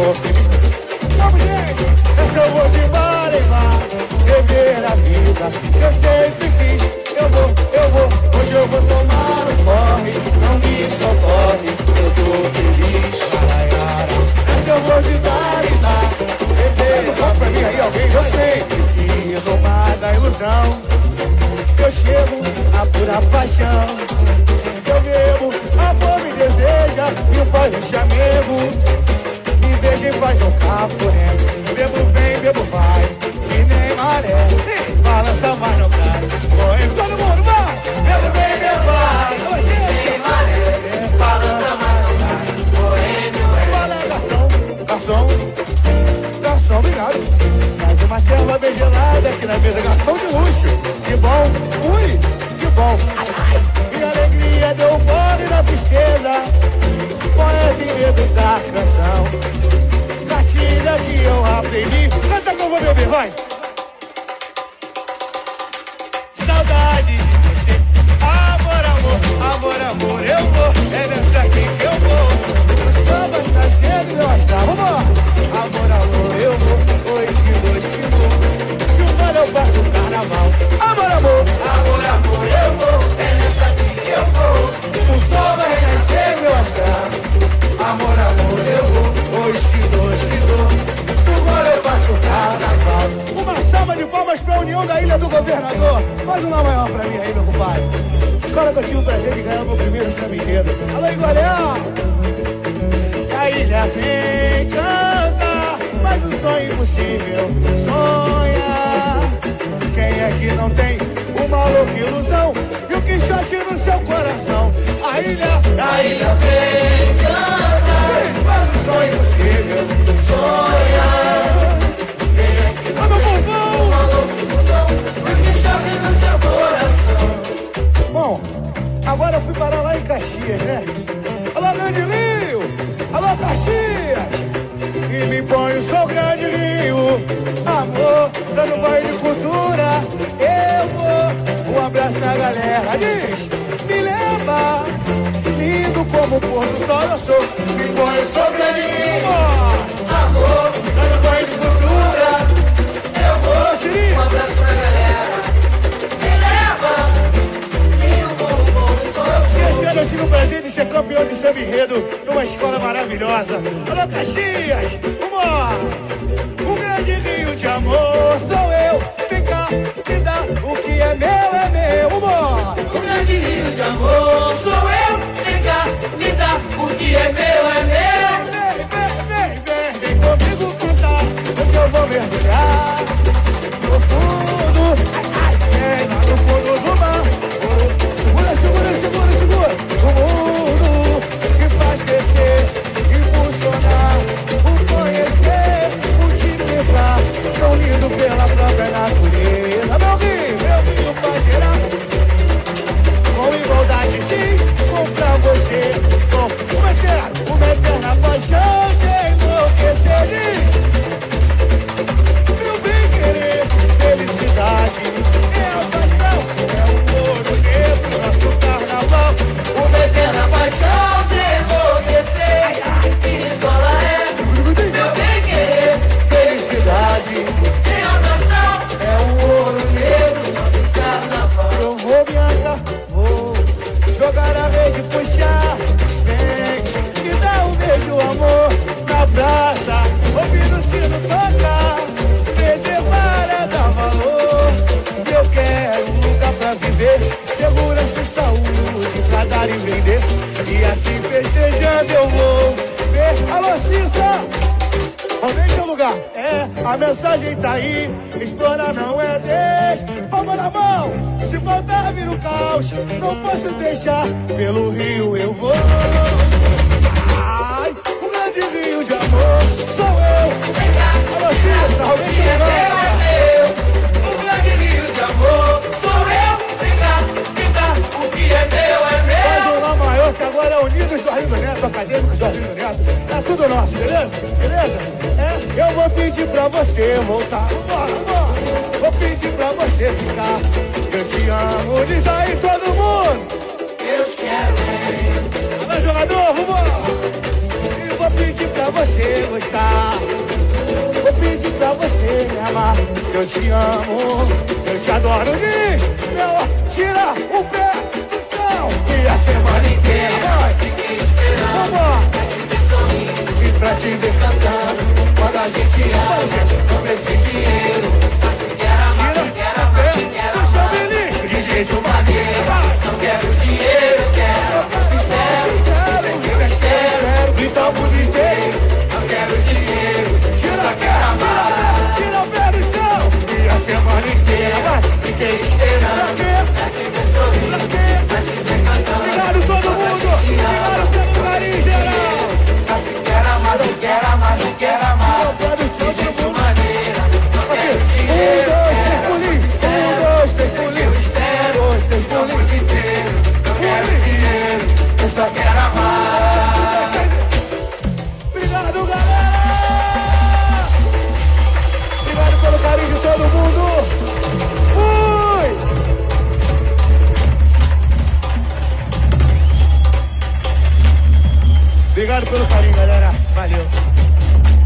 amor feliz. Vamos, gente! Essa eu vou de mar em mar, beber a vida que eu sempre quis. Eu vou, hoje eu vou tomar um corre, não me socorre, eu tô feliz. Essa eu vou de mar em mar, beber a vida. Pra mim aí alguém, eu sempre quis. No mar da ilusão, eu chego a pura paixão. Eu bebo, amor me deseja e faz um chamego. Me beija e faz um cafuné. Bebo vem, bebo vai, que nem maré. Balança, mas não cai. Corre todo mundo, vai! Bebo vem, bebo vai, que nem maré. Balança, mas não cai. Correndo é. Fala, garçom, obrigado. Mais uma selva bem gelada aqui na mesa. Garçom de luxo. Que bom, ui, que bom. Ai, ai. Minha alegria deu um mole na tristeza. Poeta e medo da canção. Cartilha que eu aprendi. Canta que eu vou beber, vai. Saudade de você. Amor, amor, amor, amor, eu vou. É nessa aqui que eu vou. O samba tá sendo meu astral. Vamos. Amor, amor, eu vou. 2 quilos. Que o vale eu passo o carnaval. Amor, amor, amor, amor, eu vou. É nessa aqui que eu vou. O sol vai renascer meu astral. Amor, amor, eu vou. 2 quilos. Que o vale eu passo o carnaval. Uma salva de palmas pra União da Ilha do Governador. Faz uma maior pra mim aí, meu compadre. Escola que eu tive o prazer de ganhar meu primeiro samba enredo. Alô, Igualhão! A ilha vem cantar, mas um sonho impossível sonha. Quem é que não tem uma louca ilusão e o quixote no seu coração? A ilha vem cantar, mas um sonho impossível sonha. Quem é que não tem uma louca ilusão e o quixote no seu coração? Bom, agora eu fui parar lá em Caxias, né? Alô, Grande Rio! Alô, Caxias! E me põe o sol Grande Rio. Amor, dando banho de cultura. Eu vou, um abraço na galera. Diz, me leva, lindo como o pôr do sol eu sou. Me põe o sol Grande Rio. Amor, dando banho de cultura. Eu vou, um abraço na galera. Me leva, lindo como o pôr do sol eu sou. Esse ano eu tive o prazer de ser campeão de samba enredo numa escola maravilhosa. Alô, Caxias! Vamos! O grande rio de amor sou eu. Vem cá, me dá o que é meu. Vamos! O grande rio de amor sou eu. Vem cá, me dá o que é meu. Vem comigo cantar, hoje eu vou mergulhar no fundo. Vem lá no fundo do mar. Segura. O mundo que faz crescer, impulsionar, o conhecer, multiplicar, tão lindo pela própria natureza. Meu rio faz gerar, com igualdade sim, com pra você, com uma eterna paixão de enlouquecer. Meu bem querer, felicidade, é a paixão, é o ouro negro, nosso carnaval. Uma eterna paixão de enlouquecer. Que escola é? Meu bem querer, felicidade. Tem a questão, é o ouro negro, nosso carnaval. Eu vou, Bianca, vou jogar a rede, puxar. Vem, me dá um beijo, amor, na praça. Ouvindo o sino tocar, preservar é dar valor. Eu quero um lugar pra viver, segurança e saúde pra dar e vender. E assim festejando eu vou ver. Alô, Cissa! Onde é seu lugar? É, a mensagem tá aí. Explorar não é deixa. Palma na mão, se voltar vira o caos. Não posso deixar, pelo rio eu vou. Ai, o grande rio de amor sou eu. Alô, Cissa, alguém que é meu. O grande rio de amor sou eu. Vem cá, o que é meu. Faz o Lá Maior, que agora é Unidos do Rio do Neto, Acadêmicos do Rio do Neto. É tudo nosso, beleza? Eu vou pedir pra você voltar. Vambora. Vou pedir pra você ficar. Eu te amo, diz aí todo mundo. Eu te quero bem. jogador, vambora! E vou pedir pra você gostar. Vou pedir pra você me amar. Eu te amo, eu te adoro. Diz, meu, tira o pé do chão. E a semana inteira fiquei esperando vambora! pra te ver sorrindo E pra te ver cantando. quando a gente ama. Não preciso de dinheiro, só se quer amar, se quer amar, se quer amar. De jeito maneiro, não quero dinheiro, eu quero amor sincero. Isso é que eu espero, então mundo inteiro. não quero dinheiro, só quero amar. Tira o pé do chão. E a semana inteira Fiquei esperando pra te ver sorrindo, pra te ver cantando. Obrigado todo mundo. Obrigado pelo carinho geral. Só se quer amar, se quer amar, se quer amar. Tira o pé do chão, De jeito todo mundo. maneira, não quero dinheiro, Dois, três pulinhos. eu espero. Dois, três O pulinhos. mundo inteiro, não quero dinheiro, eu só quero amar. Obrigado, galera. Obrigado pelo carinho de todo mundo. Fui. Obrigado pelo carinho, galera. Valeu.